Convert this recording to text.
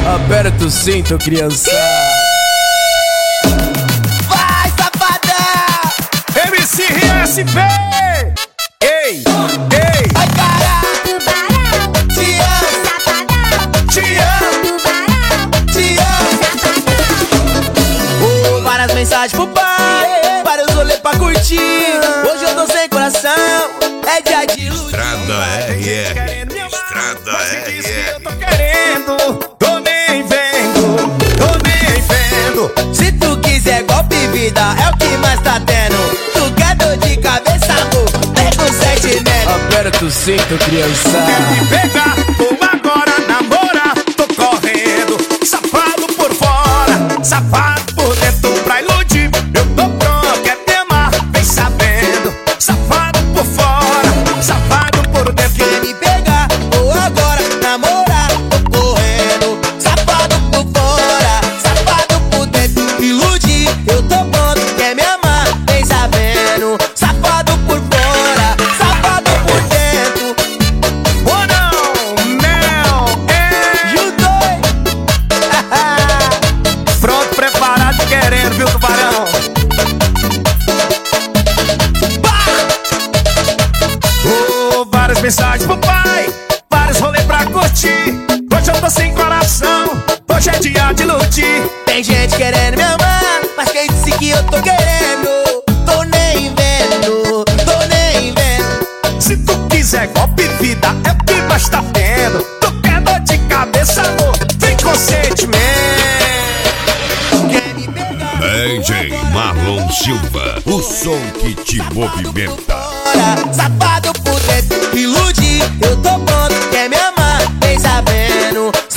Aperta o cinto, criança. Vai, safadão! MC RSP! Ei, ei! Vai, cara! Tubarão, Te amo, safadão, te amo, tubarão, te amo. Oh, várias mensagens pro pai, vários rolês pra curtir. Hoje eu tô sem coração, é dia de iludir. Estrada RR, Estrada Eu tô RR. querendo, tô nem vendo, tô nem vendo. Se tu quiser golpe vida, é o que mais tá tendo. Tu quer dor de cabeça, amor, vem com sentimento. Aperta o cinto, criança. Quer me pegar, vou agora namorar. Tô correndo, safado por fora, safado por dentro pra iludir. Eu tô pronto, quer me amar, vem sabendo. Safado por fora, safado por dentro. Quer me pegar, ou agora namorar. Tô correndo, safado por fora, safado por dentro. Iludir, eu tô pronto, quer me amar, vem sabendo. Safado por fora, safado por dentro. Oh não, não, é. E o dois, Pronto, preparado, querendo, viu, tubarão? Oh, várias mensagens pro pai, vários rolês pra curtir. Hoje eu tô sem coração, hoje é dia de iludir. tem gente querendo me amar, mas quem disse que eu tô querendo? Tô nem vendo, tô nem vendo. Se tu quiser golpe vida, é o que mais tá tendo. Tu quer dor de cabeça, amor, vem com sentimento. Quer me pegar, DJ Marlon Silva, o som que te movimenta. fora, safado por dentro. Iludir, eu tô pronto, quer me amar, vem sabendo.